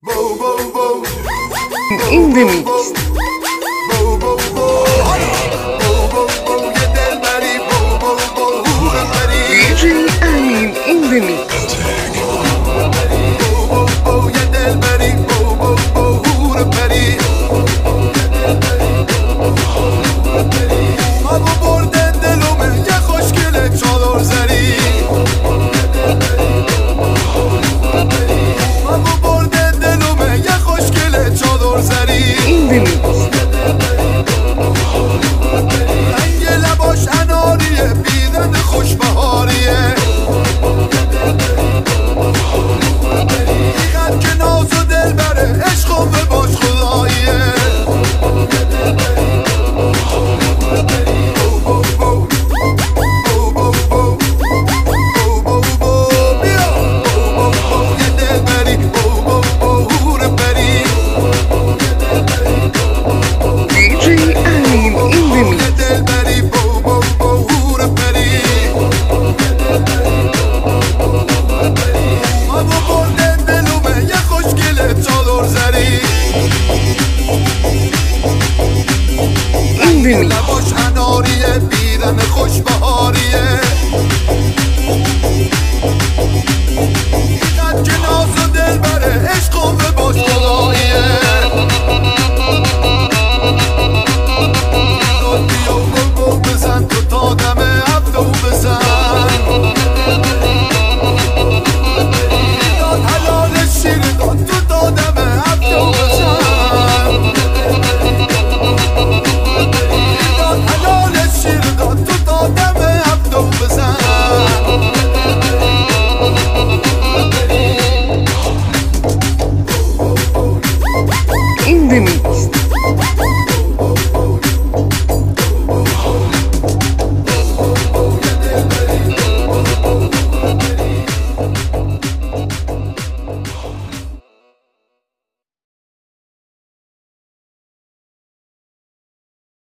In the mix. DJ Amin in the mix. In the mix. رنگ لباش اناریه بیدن خوشبهاریه اینقدر که ناز و دل بره عشق به باش خداییه DJ Amin in the mix. In the mix. لباش اناریه بیرم خوشبهاریه اینقدر که ناز و دل بره عشق به باش خداییه بیا بلبل بزن تو تا دم هفته و بزن داد حلال شیر داد تو تا دم هفته و بزن داد حلال شیر داد تو تا دم هفته و بزن In the mix.